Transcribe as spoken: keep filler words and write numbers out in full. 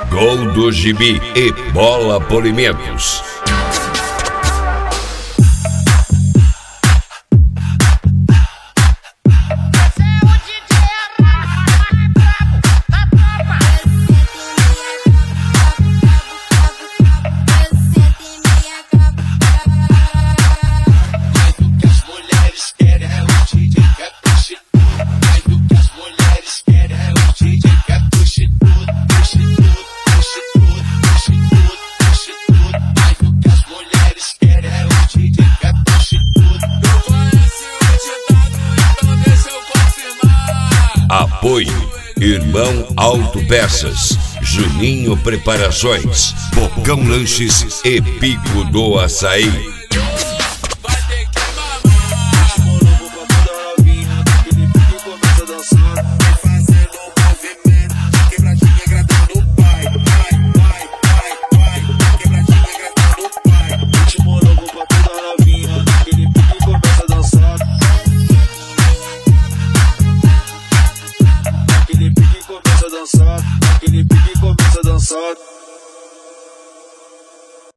Gol do Gibi e Bola Polimentos. Apoio Irmão Autopeças, Juninho Preparações, Bocão Lanches e Pico do Açaí.